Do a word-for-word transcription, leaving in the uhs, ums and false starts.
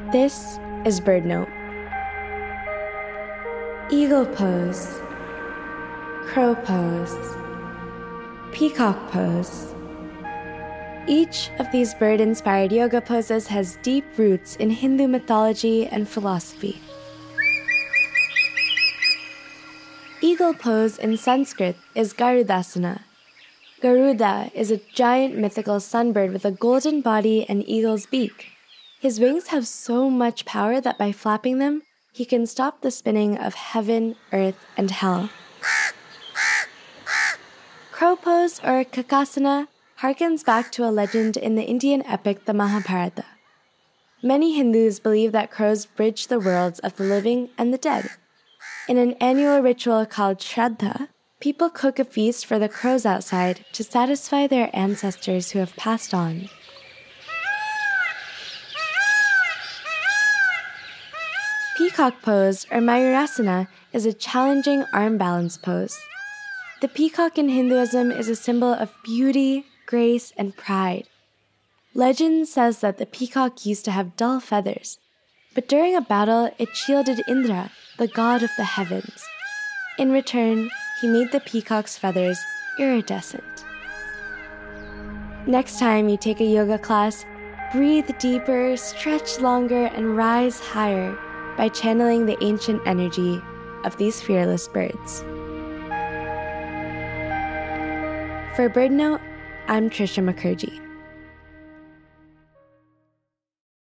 This is BirdNote. Eagle pose, crow pose, peacock pose. Each of these bird-inspired yoga poses has deep roots in Hindu mythology and philosophy. Eagle pose in Sanskrit is Garudasana. Garuda is a giant mythical sunbird with a golden body and eagle's beak. His wings have so much power that by flapping them, he can stop the spinning of heaven, earth, and hell. Crow pose, or Kakasana, harkens back to a legend in the Indian epic the Mahabharata. Many Hindus believe that crows bridge the worlds of the living and the dead. In an annual ritual called Shraddha, people cook a feast for the crows outside to satisfy their ancestors who have passed on. Peacock pose, or Mayurasana, is a challenging arm balance pose. The peacock in Hinduism is a symbol of beauty, grace, and pride. Legend says that the peacock used to have dull feathers, but during a battle it shielded Indra, the god of the heavens. In return, he made the peacock's feathers iridescent. Next time you take a yoga class, breathe deeper, stretch longer, and rise higher by channeling the ancient energy of these fearless birds. For BirdNote, I'm Trisha Mukherjee.